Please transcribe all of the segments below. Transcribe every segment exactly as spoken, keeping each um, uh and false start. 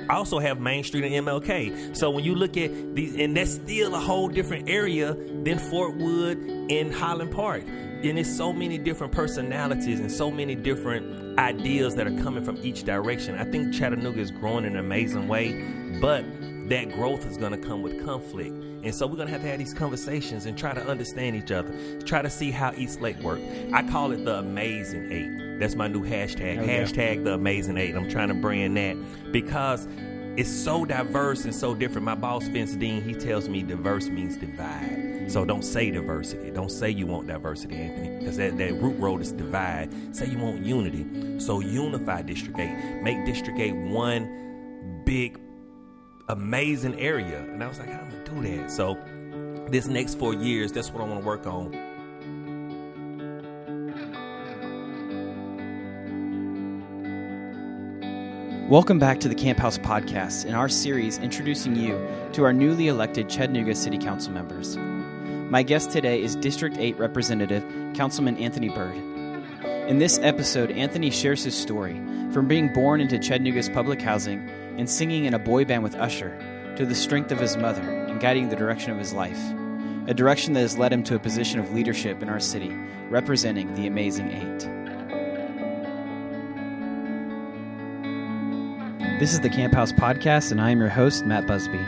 I also have Main Street and M L K. So when you look at these, and that's still a whole different area than Fort Wood and Highland Park. And there's so many different personalities and so many different ideas that are coming from each direction. I think Chattanooga is growing in an amazing way, but that growth is going to come with conflict. And so we're going to have to have these conversations and try to understand each other, try to see how East Lake works. I call it the Amazing Eight. That's my new hashtag, okay. hashtag the Amazing Eight. I'm trying to bring that because it's so diverse and so different. My boss, Vince Dean, he tells me diverse means divide. So don't say diversity. Don't say you want diversity, Anthony, because that, that root road is divide. Say you want unity. So unify District eight. Make District eight one big, amazing area. And I was like, how am I going to do that? So this next four years, that's what I want to work on. Welcome back to the Camp House Podcast in our series introducing you to our newly elected Chattanooga City Council members. My guest today is District eight Representative Councilman Anthony Byrd. In this episode, Anthony shares his story from being born into Chattanooga's public housing and singing in a boy band with Usher to the strength of his mother and guiding the direction of his life, a direction that has led him to a position of leadership in our city, representing the Amazing Eight. This is the Camp House Podcast, and I am your host, Matt Busby.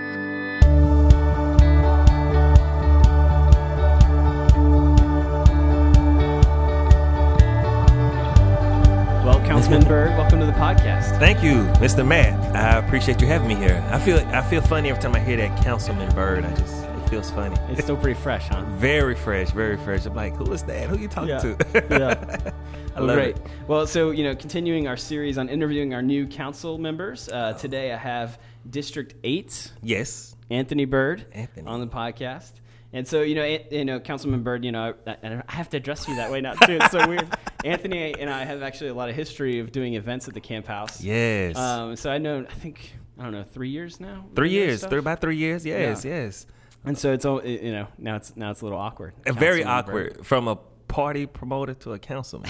Well, Councilman Byrd, welcome to the podcast. Thank you, Mister Matt. I appreciate you having me here. I feel I feel funny every time I hear that Councilman Byrd. I just it feels funny. It's still pretty fresh, huh? Very fresh, very fresh. I'm like, who is that? Who you talking yeah. to? yeah. I well, love great. it. Well, so, you know, continuing our series on interviewing our new council members, uh, today I have District eight, Yes. Anthony Byrd, Anthony. on the podcast. And so, you know, An- you know, Councilman Byrd, you know, I, I have to address you that way now, too. It's so weird. Anthony and I have actually a lot of history of doing events at the Camp House. Yes. Um, so I know, I think, I don't know, three years now? Three Doing years. stuff? Three, about three years. Yes, Yeah. yes. And so it's, all you know, now it's now it's a little awkward. Uh, Very Councilman awkward. Byrd. From a party promoter to a councilman.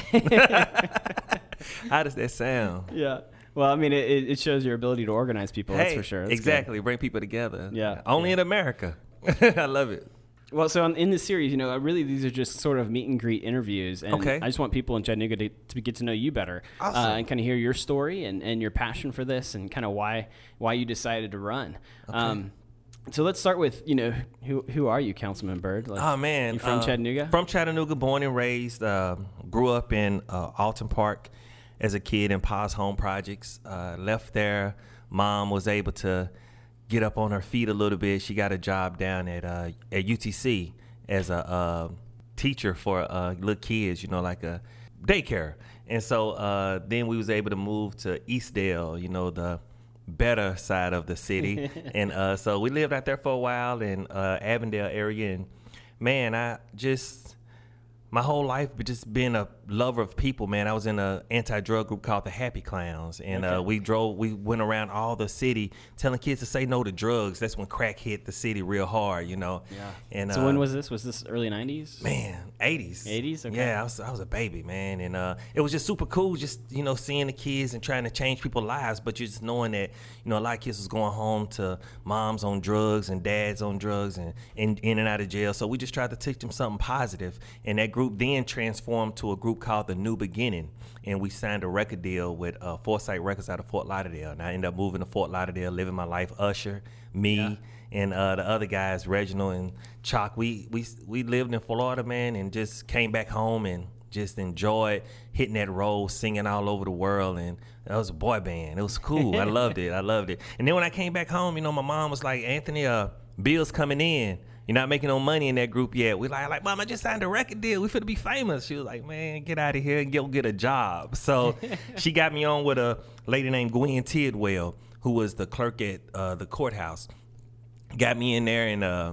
How does that sound? Yeah. Well, I mean, it, it shows your ability to organize people, Hey, that's for sure. That's exactly. Bring people together. Yeah. Only Yeah. in America. I love it. Well, so on, in this series, you know, really these are just sort of meet and greet interviews. And Okay. I just want people in Chattanooga to, to get to know you better. Awesome. Uh, and kind of hear your story and, and your passion for this and kind of why why you decided to run. Okay. Um, so let's start with, you know, who who are you, Councilman Byrd? Like, Oh, man. You from uh, Chattanooga? From Chattanooga, born and raised. Uh, grew up in uh, Alton Park as a kid in Pa's Home Projects. Uh, left there. Mom was able to get up on her feet a little bit. She got a job down at uh, at U T C as a uh, teacher for uh, little kids, you know, like a daycare. And so uh, then we was able to move to Eastdale, you know, the better side of the city. And uh, so we lived out there for a while in uh, Avondale area. And, man, I just, my whole life just been a lover of people, man. I was in an anti-drug group called the Happy Clowns. And Okay. uh, we drove, we went around all the city telling kids to say no to drugs. That's when crack hit the city real hard, you know. Yeah. And, so uh, when was this? Was this early nineties? Man, eighties. eighties? Okay. Yeah, I was, I was a baby, man. And uh, it was just super cool just, you know, seeing the kids and trying to change people's lives. But just knowing that, you know, a lot of kids was going home to moms on drugs and dads on drugs and, and in and out of jail. So we just tried to teach them something positive. And that group then transformed to a group called The New Beginning. And we signed a record deal with uh, Foresight Records out of Fort Lauderdale. And I ended up moving to Fort Lauderdale, living my life. Usher, me, Yeah. and uh, the other guys, Reginald and Chalk, we, we we lived in Florida, man, and just came back home and just enjoyed hitting that road, singing all over the world. And that was a boy band. It was cool. I loved it. I loved it. And then when I came back home, you know, my mom was like, Anthony, uh, bill's coming in. You're not making no money in that group yet. We like, like, Mom, I just signed a record deal. We finna be famous. She was like, man, get out of here and go get a job. So she got me on with a lady named Gwen Tidwell, who was the clerk at uh, the courthouse. Got me in there, and uh,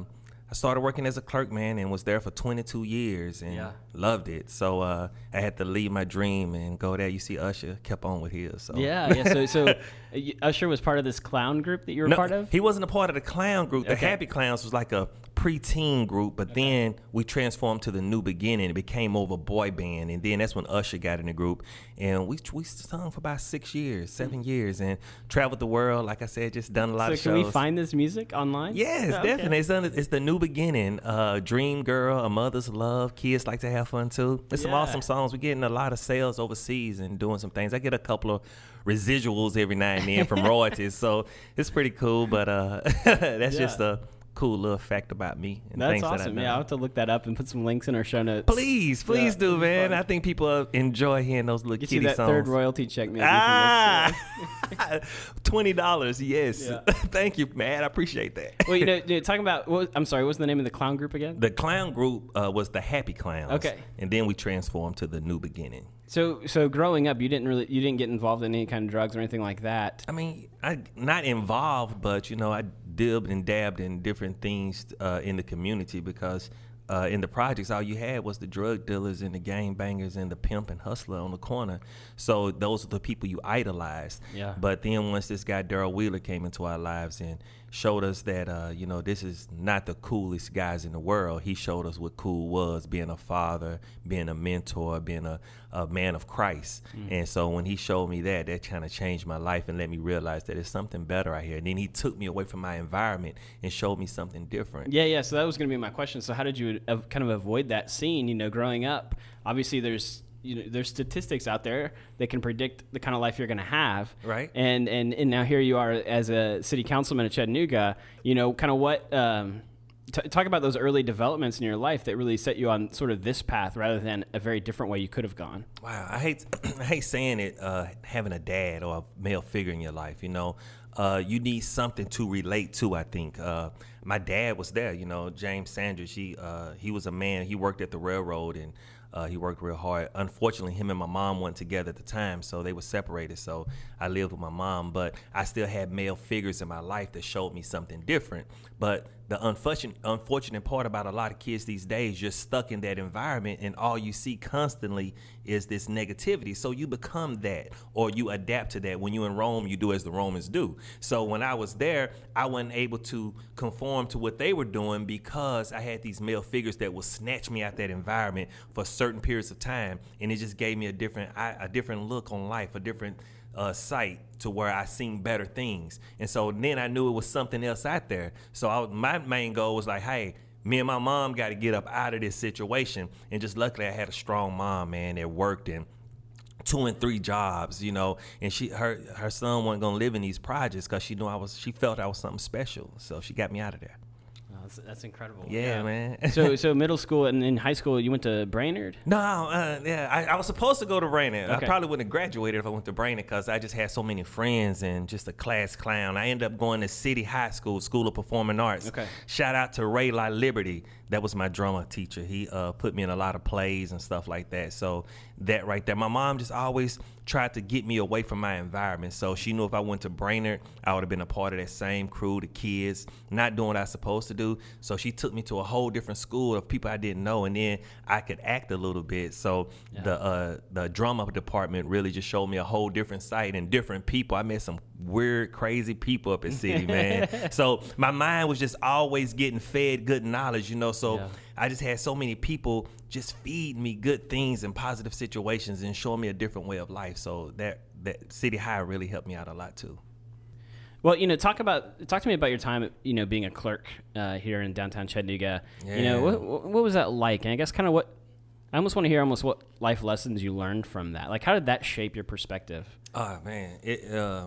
I started working as a clerk, man, and was there for twenty-two years and Yeah. loved it. So uh, I had to leave my dream and go there. You see, Usher kept on with his. So. Yeah, yeah. So, so uh, Usher was part of this clown group that you were No, part of? he wasn't a part of the clown group. The Okay. Happy Clowns was like a preteen group, but Okay. then we transformed to the New Beginning. It became over boy band, and then that's when Usher got in the group, and we we sung for about six years, seven years, and traveled the world. Like I said, just done a lot So of can shows. we find this music online? Yes, Okay. definitely. It's, under, it's the New Beginning. Uh, Dream Girl, A Mother's Love. Kids like to have fun too. There's some Yeah. awesome songs. We're getting a lot of sales overseas and doing some things. I get a couple of residuals every now and then from royalties, so it's pretty cool. But uh, that's Yeah. just a cool little fact about me. And That's things that I've awesome. done. Yeah, I'll have to look that up and put some links in our show notes. Please, please Yeah, do, it'd be man. fun. I think people enjoy hearing those little Get you kitty that songs. third royalty check, maybe. Ah, From this, twenty dollars. Yes, Yeah. thank you, man. I appreciate that. uh, well, you know, you know, talking about, what was, I'm sorry, what was the name of the clown group again? The clown group uh, was the Happy Clowns. Okay. And then we transformed to the New Beginning. So, so growing up, you didn't really, you didn't get involved in any kind of drugs or anything like that. I mean, I not involved, but you know, I dibbed and dabbed in different things uh, in the community because uh, in the projects, all you had was the drug dealers and the gang bangers and the pimp and hustler on the corner. So those are the people you idolized. Yeah. But then once this guy Daryl Wheeler came into our lives and showed us that uh, you know, this is not the coolest guys in the world. He showed us what cool was, being a father, being a mentor, being a, a man of Christ. Mm. And so when he showed me that, that kind of changed my life and let me realize that there's something better out here. And then he took me away from my environment and showed me something different. Yeah, yeah. So that was going to be my question. So how did you uh, kind of avoid that scene? You know, growing up, obviously there's you know there's statistics out there that can predict the kind of life you're going to have. Right. And and and now here you are as a city councilman at Chattanooga. You know, kind of what. Um, T- talk about those early developments in your life that really set you on sort of this path rather than a very different way you could have gone. Wow, I hate I hate saying it, uh, having a dad or a male figure in your life, you know. Uh, you need something to relate to, I think. Uh, my dad was there, you know, James Sanders. He, uh, he was a man. He worked at the railroad, and uh, he worked real hard. Unfortunately, him and my mom weren't together at the time, so they were separated. So I lived with my mom, but I still had male figures in my life that showed me something different. But the unfortunate, unfortunate part about a lot of kids these days, you're stuck in that environment, and all you see constantly is this negativity. So you become that, or you adapt to that. When you're in Rome, you do as the Romans do. So when I was there, I wasn't able to conform to what they were doing because I had these male figures that would snatch me out that environment for certain periods of time, and it just gave me a different, a different look on life, a different uh, sight to where I seen better things. And so then I knew it was something else out there. So I, my main goal was like, hey, me and my mom got to get up out of this situation. And just luckily I had a strong mom, man, that worked in two and three jobs, you know, and she her her son wasn't gonna live in these projects because she knew I was she felt I was something special. So she got me out of there. Oh, that's, that's incredible. Yeah, man. so so middle school and in high school you went to Brainerd? No, uh, yeah, I, I was supposed to go to Brainerd. Okay. I probably wouldn't have graduated if I went to Brainerd because I just had so many friends and just a class clown. I ended up going to City High School, School of Performing Arts. Okay. Shout out to Ray La Liberty. That was my drama teacher. He uh, put me in a lot of plays and stuff like that. So that right there. My mom just always tried to get me away from my environment. So she knew if I went to Brainerd, I would have been a part of that same crew, the kids, not doing what I was supposed to do. So she took me to a whole different school of people I didn't know, and then I could act a little bit. So Yeah. the uh, the drama department really just showed me a whole different side and different people. I met some weird, crazy people up at City, man. So my mind was just always getting fed good knowledge, you know. So Yeah. I just had so many people just feeding me good things and positive situations and showing me a different way of life. So that that City High really helped me out a lot too. Well, you know, talk about talk to me about your time, you know, being a clerk uh, here in downtown Chattanooga. You know, Yeah. what, what was that like? And I guess kind of what I almost want to hear, almost what life lessons you learned from that. Like, how did that shape your perspective? Oh man, it uh,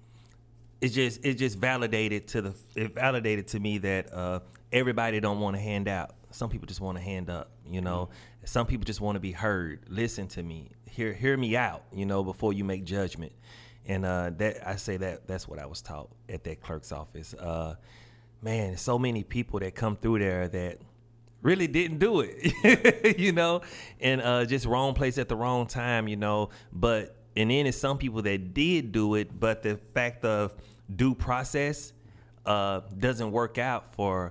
it just it just validated to the it validated to me that uh, everybody don't want to hand out. Some people just want to hand up, you know. Mm-hmm. Some people just want to be heard. Listen to me, hear hear me out, you know, before you make judgment. And uh, that I say that that's what I was taught at that clerk's office. Uh, man, so many people that come through there that really didn't do it, you know, and uh, just wrong place at the wrong time, you know. But and then it's some people that did do it, but the fact of due process uh, doesn't work out for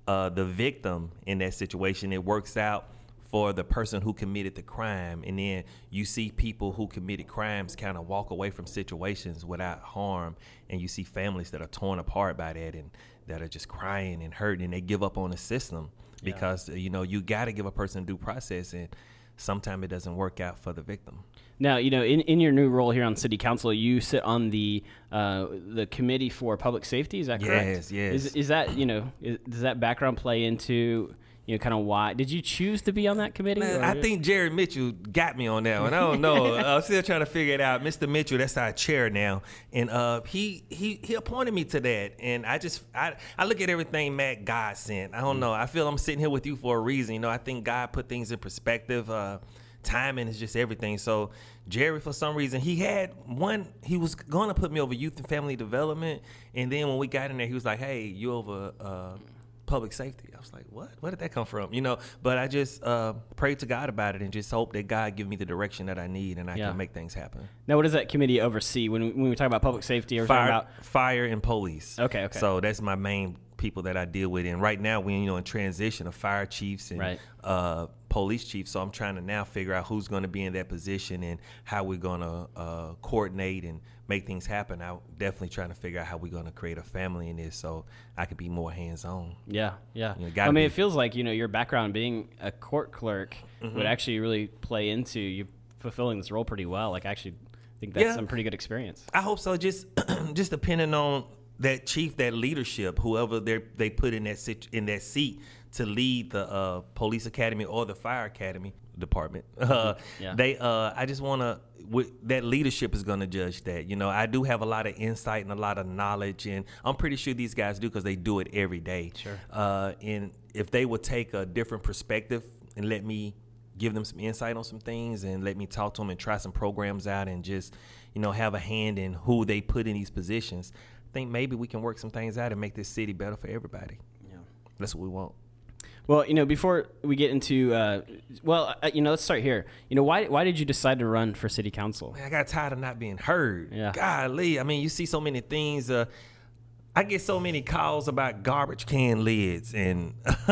uh, the victim in that situation. It works out for the person who committed the crime, and then you see people who committed crimes kind of walk away from situations without harm, and you see families that are torn apart by that and that are just crying and hurting, and they give up on the system because yeah. you know you got to give a person due process, and sometimes it doesn't work out for the victim. Now, you know, in, in your new role here on City Council, you sit on the uh, the Committee for Public Safety. Is that correct? Yes, yes. Is, is that, you know, is, does that background play into, you know, kind of why? Did you choose to be on that committee? Man, I think Jerry Mitchell got me on that one. I don't know. I'm still trying to figure it out. Mister Mitchell, that's our chair now. And uh, he he he appointed me to that. And I just, I, I look at everything Matt God sent. I don't know. I feel I'm sitting here with you for a reason. You know, I think God put things in perspective. Uh, timing is just everything. So Jerry, for some reason, he had one, he was going to put me over youth and family development. And then when we got in there, he was like, hey, you over uh, public safety. I was like, what? Where did that come from? You know, but I just uh, prayed to God about it and just hope that God give me the direction that I need and I yeah. can make things happen. Now, what does that committee oversee when we, when we talk about public safety? Or fire, about fire and police. Okay, okay. So that's my main people that I deal with. And right now, we're you know in transition of fire chiefs and right. uh, police chiefs. So I'm trying to now figure out who's going to be in that position and how we're going to uh, coordinate and make things happen. I'm definitely trying to figure out how we're going to create a family in this so I could be more hands-on. Yeah, yeah. You know, I mean, be. it feels like, you know, your background being a court clerk mm-hmm. would actually really play into you fulfilling this role pretty well. Like, I actually think that's yeah, some pretty good experience. I hope so. Just just depending on that chief, that leadership, whoever they they put in that sit, in that seat to lead the uh, police academy or the fire academy department. Uh, yeah. They, uh, I just want to. That leadership is going to judge that. You know, I do have a lot of insight and a lot of knowledge, and I'm pretty sure these guys do because they do it every day. Sure. Uh, and if they would take a different perspective and let me give them some insight on some things and let me talk to them and try some programs out and just, you know, have a hand in who they put in these positions, I think maybe we can work some things out and make this city better for everybody. Yeah. That's what we want. Well, you know, before we get into, uh, well, uh, you know, let's start here. You know, why why did you decide to run for city council? Man, I got tired of not being heard. Yeah. Golly, I mean, you see so many things. Uh, I get so many calls about garbage can lids and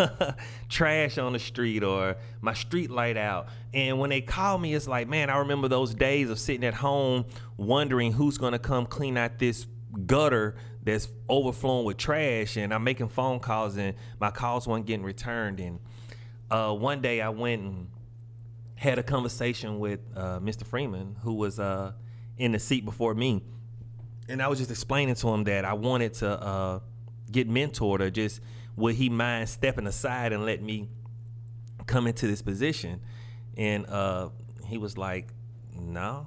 trash on the street or my street light out. And when they call me, it's like, man, I remember those days of sitting at home wondering who's going to come clean out this gutter that's overflowing with trash, and I'm making phone calls and my calls weren't getting returned. And uh, one day I went and had a conversation with uh, Mister Freeman, who was uh, in the seat before me. And I was just explaining to him that I wanted to uh, get mentored, or just would he mind stepping aside and let me come into this position? And uh, he was like, no.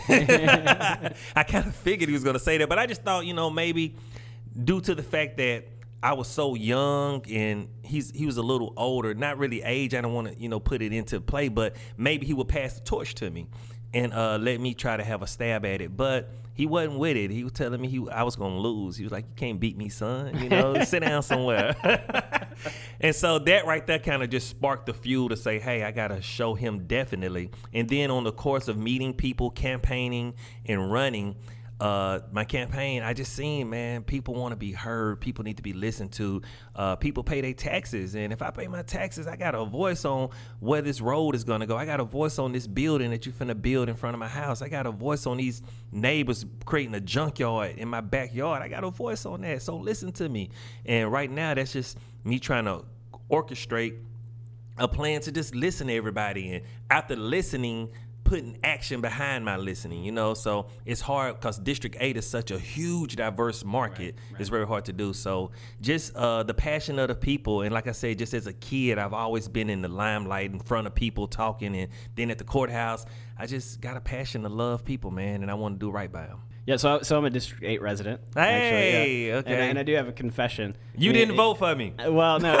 I kind of figured he was going to say that, but I just thought, you know, maybe due to the fact that I was so young and he's he was a little older, not really age, I don't want to, you know, put it into play, but maybe he would pass the torch to me and uh, let me try to have a stab at it. But he wasn't with it. He was telling me he I was going to lose. He was like, you can't beat me, son. You know, sit down somewhere. And so that right there kind of just sparked the fuel to say, hey, I got to show him definitely. And then on the course of meeting people, campaigning, and running, uh, my campaign, I just seen, man, people want to be heard. People need to be listened to. Uh, people pay their taxes. And if I pay my taxes, I got a voice on where this road is going to go. I got a voice on this building that you finna build in front of my house. I got a voice on these neighbors creating a junkyard in my backyard. I got a voice on that. So listen to me. And right now, that's just me trying to orchestrate a plan to just listen to everybody. And after listening, putting action behind my listening, you know. So it's hard because District eight is such a huge, diverse market. Right, right. It's very hard to do. So just uh, the passion of the people. And like I said, just as a kid, I've always been in the limelight in front of people talking. And then at the courthouse, I just got a passion to love people, man. And I want to do right by them. Yeah, so so I'm a District eight resident. Hey, actually, yeah. okay. And, and I do have a confession. You I mean, didn't it, vote for me. Well, no.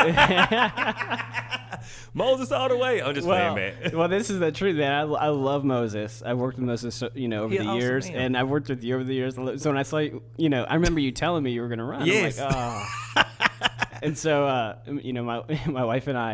Moses all the way. I'm just well, playing, man. Well, this is the truth, man. I, I love Moses. I've worked with Moses, you know, over He the awesome years, man. and I've worked with you over the years. So when I saw you, you know, I remember you telling me you were going to run. Yes. I'm like, oh. And so, uh, you know, my my wife and I,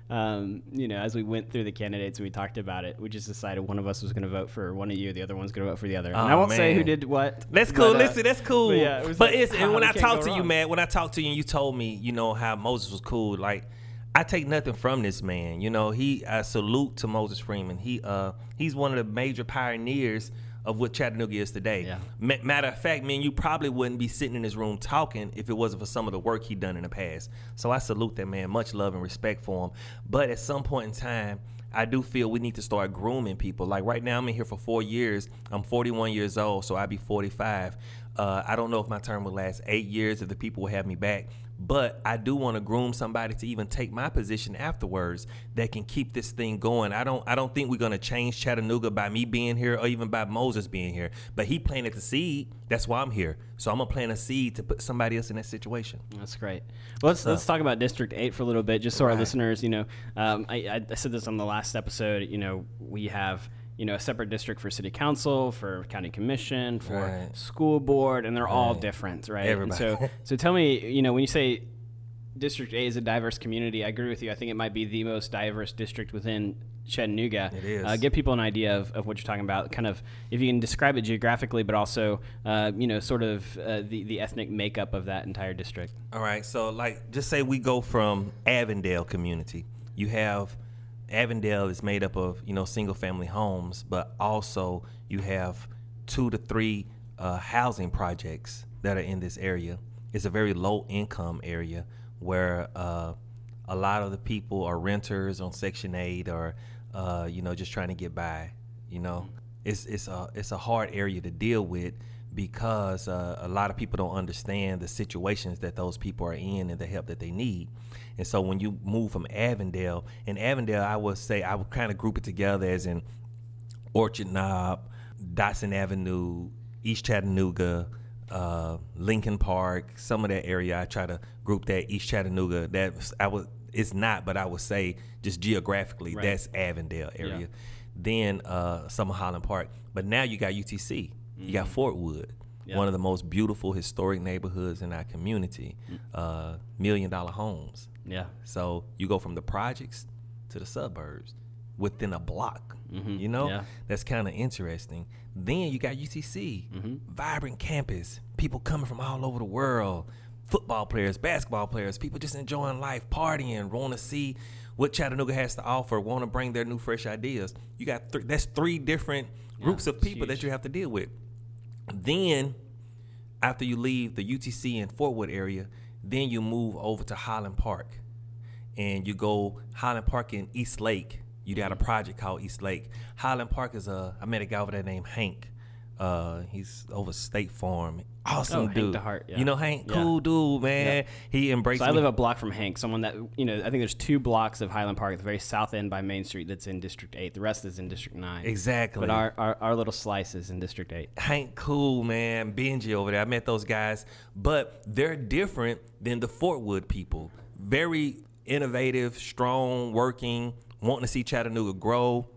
um, you know, as we went through the candidates and we talked about it, we just decided one of us was going to vote for one of you, the other one's going to vote for the other. Oh, and I won't man. say who did what. That's cool. But, uh, Listen, that's cool. But, yeah, it was but like, it's, and when we I can't talked go to you, wrong. man, when I talked to you and you told me, you know, how Moses was cool, like, I take nothing from this man. You know, he, I salute to Moses Freeman. He, uh, he's one of the major pioneers of what Chattanooga is today. Yeah. Ma- matter of fact, man, you probably wouldn't be sitting in this room talking if it wasn't for some of the work he done in the past. So I salute that man. Much love and respect for him. But at some point in time, I do feel we need to start grooming people. Like right now, I'm in here for four years. I'm forty-one years old, so I'll be forty-five. Uh, I don't know if my term will last eight years, if the people will have me back. But I do want to groom somebody to even take my position afterwards that can keep this thing going. I don't I don't think we're going to change Chattanooga by me being here or even by Moses being here. But he planted the seed. That's why I'm here. So I'm going to plant a seed to put somebody else in that situation. That's great. Well, let's, So- let's talk about District eight for a little bit, just so our Right. listeners, you know, um, I, I said this on the last episode, you know, we have, you know, a separate district for city council, for county commission, for Right. school board, and they're all Right. different, right? Everybody. And so, so tell me, you know, when you say District eight is a diverse community, I agree with you. I think it might be the most diverse district within Chattanooga. It is. Uh, give people an idea of, of what you're talking about, kind of, if you can describe it geographically, but also, uh, you know, sort of uh, the, the ethnic makeup of that entire district. All right, so like, just say we go from Avondale community. You have Avondale is made up of, you know, single family homes, but also you have two to three uh, housing projects that are in this area. It's a very low income area where uh, a lot of the people are renters on Section eight or, uh, you know, just trying to get by. You know, it's it's a it's a hard area to deal with because uh, a lot of people don't understand the situations that those people are in and the help that they need. And so when you move from Avondale, and Avondale, I would say I would kind of group it together as in Orchard Knob, Dotson Avenue, East Chattanooga, uh, Lincoln Park, some of that area. I try to group that East Chattanooga. That I would, it's not, but I would say just geographically, Right. that's Avondale area. Yeah. Then uh, some of Highland Park. But now you got U T C. You got Fort Wood, Yeah. one of the most beautiful historic neighborhoods in our community, uh, million dollar homes. Yeah. So you go from the projects to the suburbs within a block. Mhm. You know, Yeah. that's kind of interesting. Then you got U T C, Mhm. vibrant campus, people coming from all over the world, football players, basketball players, people just enjoying life, partying, want to see what Chattanooga has to offer, want to bring their new fresh ideas. You got th- that's three different groups Yeah, of it's people that huge. you have to deal with. Then, after you leave the U T C and Fort Wood area, then you move over to Highland Park. And you go Highland Park in East Lake. You got a project called East Lake. Highland Park is a, I met a guy over there named Hank. Uh, he's over State Farm. Awesome Oh, Hank dude. DeHart, yeah. You know Hank? Yeah. Cool dude, man. He embraced So I me. live a block from Hank, someone that, you know, I think there's two blocks of Highland Park at the very south end by Main Street that's in District eight. The rest is in District nine. Exactly. But our, our, our little slice is in District eight. Hank cool, man. Benji over there. I met those guys. But they're different than the Fort Wood people. Very innovative, strong, working, wanting to see Chattanooga grow.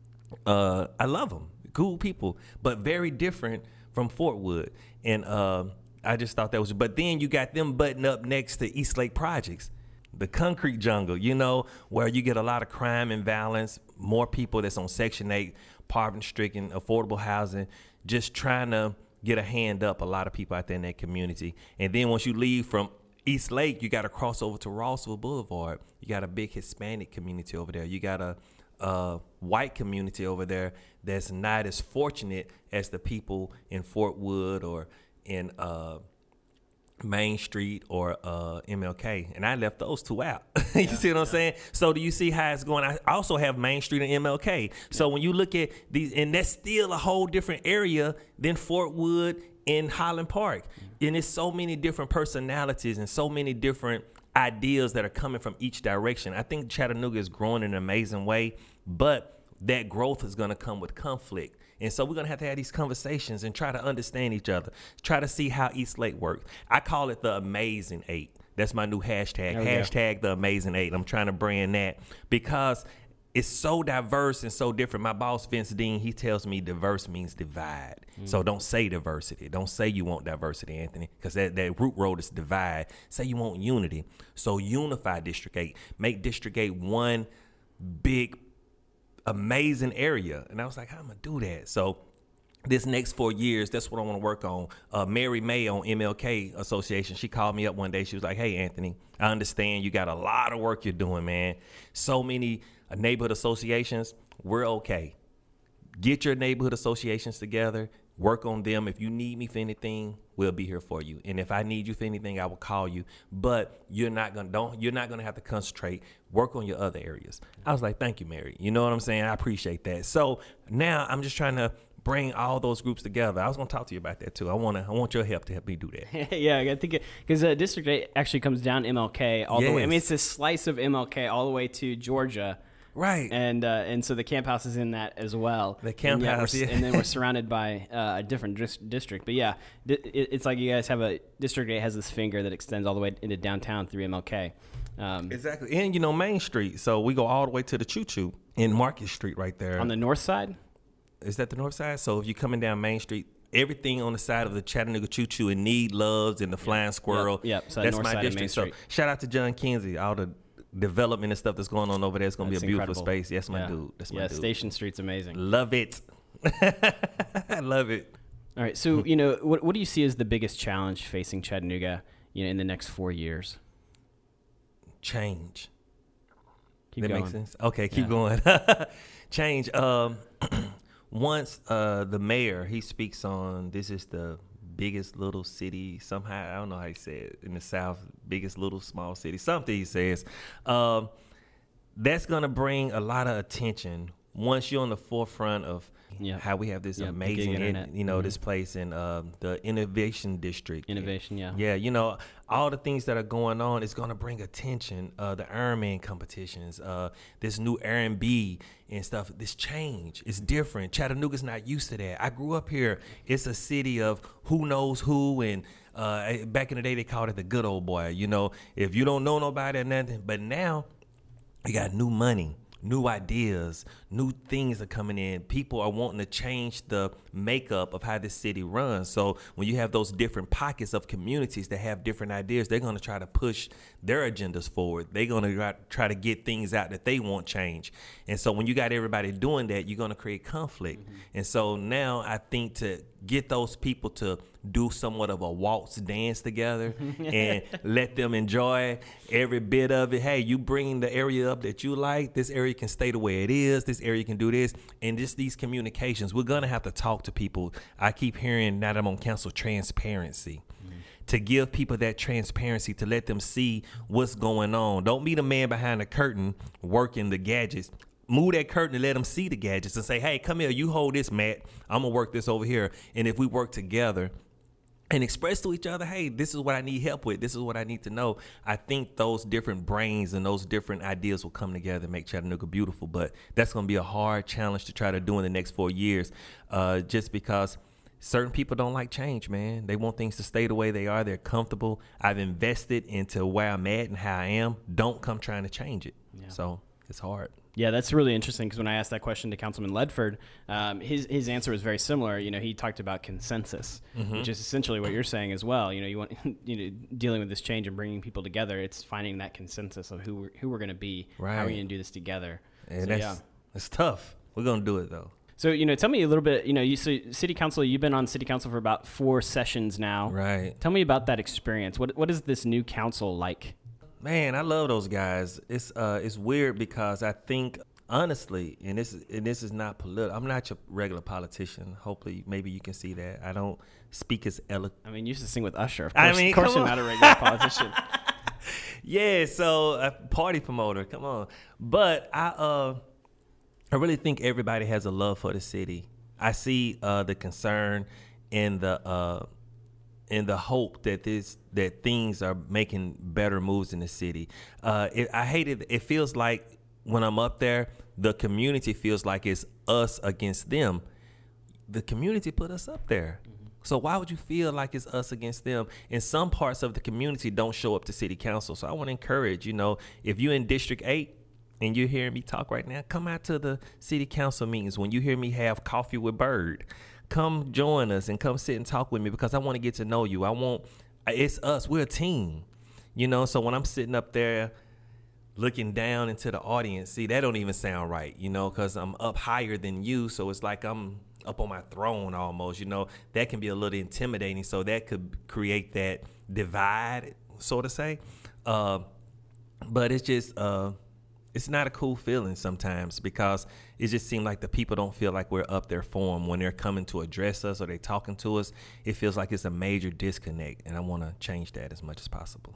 Uh, I love them. Cool people, but very different from Fort Wood. And uh, I just thought that was, but then you got them butting up next to East Lake Projects, the concrete jungle, you know, where you get a lot of crime and violence, more people that's on Section eight, poverty-stricken, affordable housing, just trying to get a hand up, a lot of people out there in that community. And then once you leave from East Lake, you got to cross over to Rossville Boulevard. You got a big Hispanic community over there. You got a uh, white community over there that's not as fortunate as the people in Fort Wood or in uh, Main Street or uh, M L K. And I left those two out. you yeah, see what I'm yeah. saying? So do you see how it's going? I also have Main Street and M L K. So yeah. when you look at these, and that's still a whole different area than Fort Wood and Highland Park. Mm-hmm. And it's so many different personalities and so many different ideas that are coming from each direction. I think Chattanooga is growing in an amazing way, but that growth is going to come with conflict. And so we're going to have to have these conversations and try to understand each other, try to see how East Lake works. I call it the Amazing Eight. That's my new hashtag, oh, hashtag yeah. the Amazing Eight. I'm trying to brand that because it's so diverse and so different. My boss, Vince Dean, he tells me diverse means divide. Mm. So don't say diversity. Don't say you want diversity, Anthony, because that, that root word is divide. Say you want unity. So unify District eight. Make District eight one big, amazing area. And I was like, how am I going to do that? So this next four years, that's what I want to work on. Uh, Mary May on M L K Association, she called me up one day. She was like, hey, Anthony, I understand you got a lot of work you're doing, man. So many uh, neighborhood associations, we're okay. Get your neighborhood associations together. Work on them. If you need me for anything, we'll be here for you. And if I need you for anything, I will call you. But you're not gonna don't you're not gonna have to concentrate. Work on your other areas. I was like, thank you, Mary. You know what I'm saying? I appreciate that. So now I'm just trying to bring all those groups together. I was gonna talk to you about that too. I wanna I want your help to help me do that. Yeah, I think because uh, District eight actually comes down M L K all yes. the way. I mean, it's a slice of M L K all the way to Georgia. Right. And uh, and so the camp house is in that as well. The camp and house, yeah. yeah. And then we're surrounded by uh, a different dis- district. But yeah, di- it's like you guys have a, District eight has this finger that extends all the way into downtown through M L K. Um, exactly. And, you know, Main Street. So we go all the way to the Choo Choo in Market Street right there. On the north side? Is that the north side? So if you're coming down Main Street, everything on the side of the Chattanooga Choo Choo and Need Loves and the Flying yep. Squirrel. Yep. yep. So that's north my side district. Of Main Street. So shout out to John Kinsey, all the development and stuff that's going on over there. It's going to be a beautiful incredible. space. Yes, my yeah. dude. That's my yeah, dude. Station Street's amazing. Love it. I love it. All right. So, you know, what what do you see as the biggest challenge facing Chattanooga, you know, in the next four years? Change. Keep that going. makes sense? Okay, keep yeah. going. Change. Um, once uh, the mayor, he speaks on, this is the biggest little city, somehow, I don't know how he said it, in the South, biggest little small city, something he says. Um, that's going to bring a lot of attention once you're on the forefront of yep. how we have this yep, amazing, in, you know, mm-hmm. this place in um, the Innovation District. Innovation, yeah. Yeah, you know, all the things that are going on is going to bring attention. Uh, the Ironman competitions, uh, this new R and B and stuff, this change. It's different. Chattanooga's not used to that. I grew up here. It's a city of who knows who, and uh, back in the day, they called it the good old boy. You know, if you don't know nobody or nothing, but now you got new money. New ideas, new things are coming in. People are wanting to change the makeup of how this city runs. So when you have those different pockets of communities that have different ideas, they're going to try to push their agendas forward. They're going to try to get things out that they want change. And so when you got everybody doing that, you're going to create conflict. Mm-hmm. And so now I think to get those people to do somewhat of a waltz dance together and let them enjoy every bit of it. Hey, you bring the area up that you like. This area can stay the way it is. This area can do this. And just these communications, we're going to have to talk to people. I keep hearing, now that I'm on council, transparency. Mm-hmm. To give people that transparency, to let them see what's going on. Don't be the man behind the curtain working the gadgets. Move that curtain and let them see the gadgets and say, hey, come here, you hold this, Matt. I'm going to work this over here. And if we work together and express to each other, hey, this is what I need help with. This is what I need to know. I think those different brains and those different ideas will come together and make Chattanooga beautiful. But that's going to be a hard challenge to try to do in the next four years uh, just because certain people don't like change, man. They want things to stay the way they are. They're comfortable. I've invested into where I'm at and how I am. Don't come trying to change it. Yeah. So it's hard. Yeah, that's really interesting because when I asked that question to Councilman Ledford, um, his his answer was very similar. You know, he talked about consensus, mm-hmm. which is essentially what you're saying as well. You know, you want you know dealing with this change and bringing people together. It's finding that consensus of who we're, who we're going to be. Right. How are we going to do this together? And so, that's yeah. it's tough. We're going to do it though. So, you know, tell me a little bit, you know, you so city council, you've been on city council for about four sessions now. Right. Tell me about that experience. What what is this new council like? Man, I love those guys. It's uh it's weird because I think honestly, and this is and this is not political. I'm not your regular politician. Hopefully, maybe you can see that. I don't speak as eloquent. I mean, you used to sing with Usher. Of course, I mean, of course you're not a regular politician. Yeah, so a party promoter. Come on, but I uh, I really think everybody has a love for the city. I see uh the concern and the uh. and the hope that this that things are making better moves in the city. Uh, it, I hate it. It feels like when I'm up there, the community feels like it's us against them. The community put us up there. Mm-hmm. So why would you feel like it's us against them? And some parts of the community don't show up to city council. So I want to encourage, you know, if you're in District eight, and you're hearing me talk right now, come out to the city council meetings. When you hear me have coffee with Bird, come join us and come sit and talk with me, because I want to get to know you. I want, it's us. We're a team, you know? So when I'm sitting up there looking down into the audience, see, that don't even sound right, you know, because I'm up higher than you. So it's like I'm up on my throne almost, you know. That can be a little intimidating. So that could create that divide, so to say. Uh, but it's just, uh, it's not a cool feeling sometimes, because it just seems like the people don't feel like we're up there for them when they're coming to address us or they're talking to us. It feels like it's a major disconnect, and I want to change that as much as possible.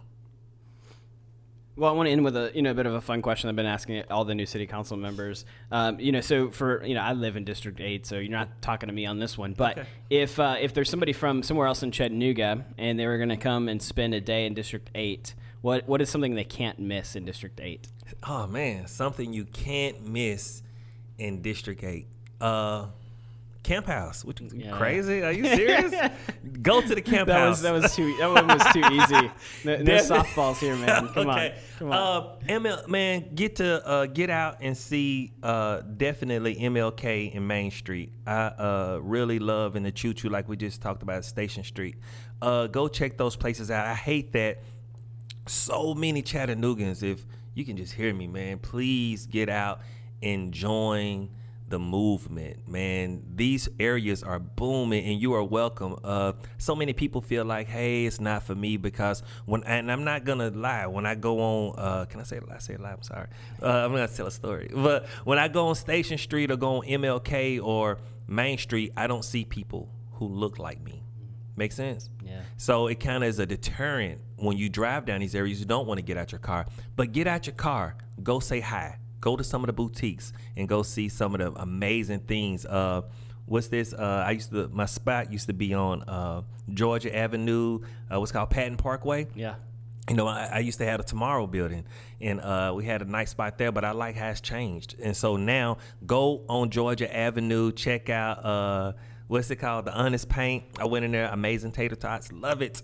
Well, I want to end with a you know a bit of a fun question I've been asking all the new city council members. Um, you know, so for you know, I live in District Eight, so you're not talking to me on this one. But okay. if uh, if there's somebody from somewhere else in Chattanooga and they were going to come and spend a day in District Eight, what what is something they can't miss in District Eight? Oh man, something you can't miss in District Eight. Uh, Camp House. Which, yeah. Crazy? Are you serious? Go to the Camp that House. Was, that was too. That one was too easy. No, no softballs here, man. Come okay. on. Come on. Uh, M L, man, get to uh, get out and see. Uh, definitely M L K and Main Street. I uh, really love, in the Choo Choo, like we just talked about, Station Street. Uh, go check those places out. I hate that so many Chattanoogans. If you can just hear me, man, please get out and join the movement, man. These areas are booming, and you are welcome. Uh, so many people feel like, hey, it's not for me, because when, and I'm not gonna lie, when I go on, uh, can I say it? I say it live. I'm sorry. Uh, I'm gonna tell a story. But when I go on Station Street or go on M L K or Main Street, I don't see people who look like me. Make sense? Yeah. So it kind of is a deterrent when you drive down these areas. You don't want to get out your car, but get out your car, go say hi. Go to some of the boutiques and go see some of the amazing things. Uh, what's this? Uh, I used to, my spot used to be on uh, Georgia Avenue. Uh, what's called Patton Parkway. Yeah. You know, I, I used to have a Tomorrow building, and uh, we had a nice spot there, but I like how it's changed. And so now go on Georgia Avenue, check out, uh, what's it called? The Honest Paint. I went in there, amazing tater tots, love it.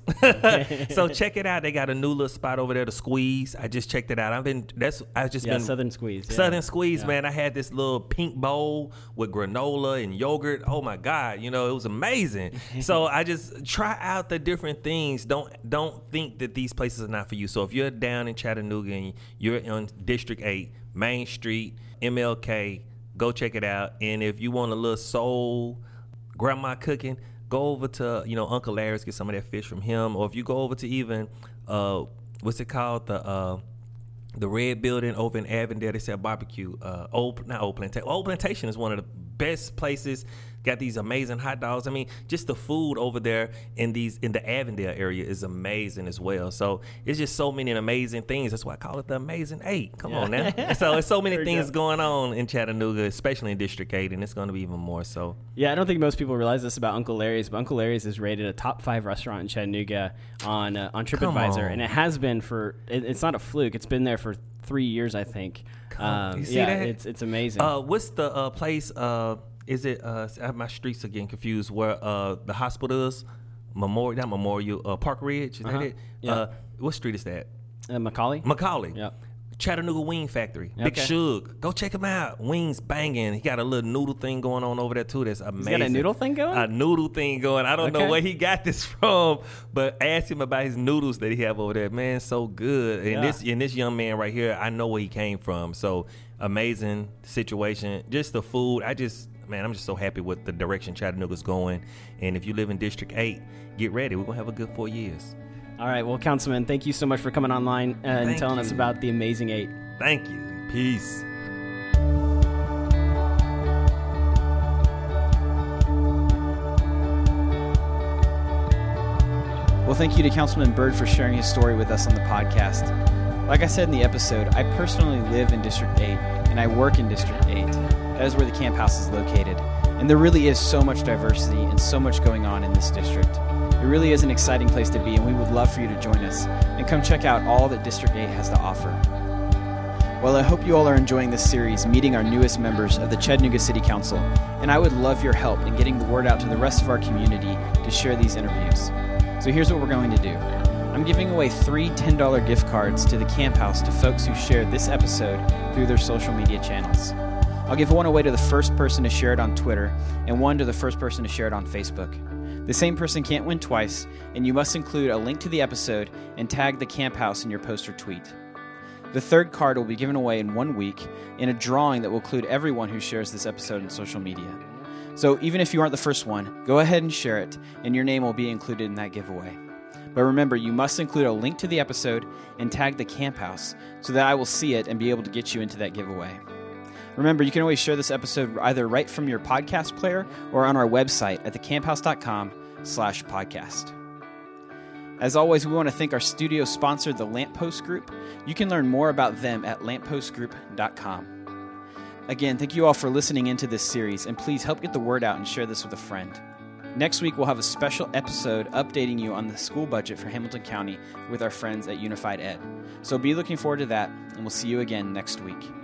So check it out. They got a new little spot over there, the Squeeze. I just checked it out. I've been, that's, I've just yeah, been. Southern Squeeze. Yeah. Southern Squeeze, yeah. man. I had this little pink bowl with granola and yogurt. Oh my God, you know, it was amazing. So I just try out the different things. Don't, don't think that these places are not for you. So if you're down in Chattanooga and you're in District eight, Main Street, M L K, go check it out. And if you want a little soul, grandma cooking, go over to, you know, Uncle Larry's, get some of that fish from him. Or if you go over to even, uh, what's it called? The uh, the Red Building over in Avondale, they sell barbecue. Uh, old, not Old Plantation. Old Plantation is one of the best places. Got these amazing hot dogs. I mean, just the food over there in these in the Avondale area is amazing as well. So it's just so many amazing things. That's why I call it the Amazing Eight. Come yeah. on now. So it's so many there things going on in Chattanooga, especially in District eight, and it's going to be even more so. Yeah, I don't think most people realize this about Uncle Larry's, but Uncle Larry's is rated a top five restaurant in Chattanooga on uh, on TripAdvisor, on. and it has been for. It, it's not a fluke. It's been there for three years, I think. Um, you see yeah, that? it's it's amazing. Uh, what's the uh, place? Uh, Is it, uh, my streets are getting confused, where uh, the hospital is? Memorial, not Memorial, uh, Park Ridge, is uh-huh. that it? Yeah. Uh, what street is that? Uh, Macaulay? Macaulay. Yep. Chattanooga Wing Factory. Big okay. Suge. Go check him out. Wings banging. He got a little noodle thing going on over there, too. That's amazing. He's got a noodle thing going? A noodle thing going. I don't okay. know where he got this from, but ask him about his noodles that he have over there. Man, so good. And, yeah. this, and this young man right here, I know where he came from. So, amazing situation. Just the food. I just... Man, I'm just so happy with the direction Chattanooga's going. And if you live in District eight, get ready. We're going to have a good four years. All right. Well, Councilman, thank you so much for coming online and thank telling you. us about the Amazing Eight. Thank you. Peace. Well, thank you to Councilman Bird for sharing his story with us on the podcast. Like I said in the episode, I personally live in District eight, and I work in District eight. That is where the Camp House is located. And there really is so much diversity and so much going on in this district. It really is an exciting place to be, and we would love for you to join us and come check out all that District eight has to offer. Well, I hope you all are enjoying this series, meeting our newest members of the Chattanooga City Council, and I would love your help in getting the word out to the rest of our community to share these interviews. So here's what we're going to do. I'm giving away three ten dollars gift cards to the Camp House to folks who shared this episode through their social media channels. I'll give one away to the first person to share it on Twitter and one to the first person to share it on Facebook. The same person can't win twice, and you must include a link to the episode and tag the Camp House in your post or tweet. The third card will be given away in one week in a drawing that will include everyone who shares this episode in social media. So even if you aren't the first one, go ahead and share it, and your name will be included in that giveaway. But remember, you must include a link to the episode and tag the Camp House so that I will see it and be able to get you into that giveaway. Remember, you can always share this episode either right from your podcast player or on our website at thecamphouse.com slash podcast. As always, we want to thank our studio sponsor, the Lamppost Group. You can learn more about them at lamppost group dot com. Again, thank you all for listening into this series, and please help get the word out and share this with a friend. Next week, we'll have a special episode updating you on the school budget for Hamilton County with our friends at Unified Ed. So be looking forward to that, and we'll see you again next week.